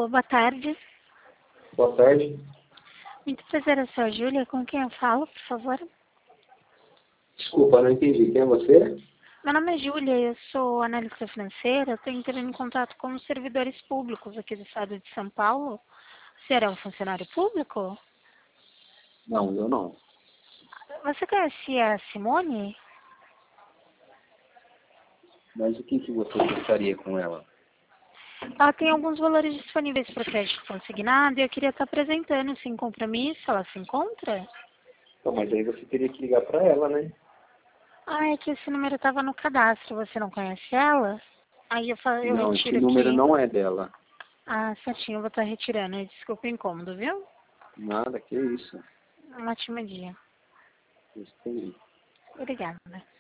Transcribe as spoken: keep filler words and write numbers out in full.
Alô, boa tarde. Boa tarde. Muito prazer, eu sou a Júlia. Com quem eu falo, por favor? Desculpa, não entendi. Quem é você? Meu nome é Júlia, eu sou analista financeira. Estou entrando em contato com os servidores públicos aqui do estado de São Paulo. Você é um funcionário público? Não, eu não. Você conhece a Simone? Mas o que, que você gostaria com ela? Ela tem alguns valores disponíveis para crédito consignado e eu queria estar apresentando sem compromisso. Ela se encontra? Não, mas aí você teria que ligar para ela, né? Ah, é que esse número estava no cadastro. Você não conhece ela? Aí eu, fa- eu Não, esse retiro número aqui. não é dela. Ah, certinho, eu vou estar retirando. Desculpa o incômodo, viu? Nada, que isso. Um ótimo dia. Isso aí. Obrigada.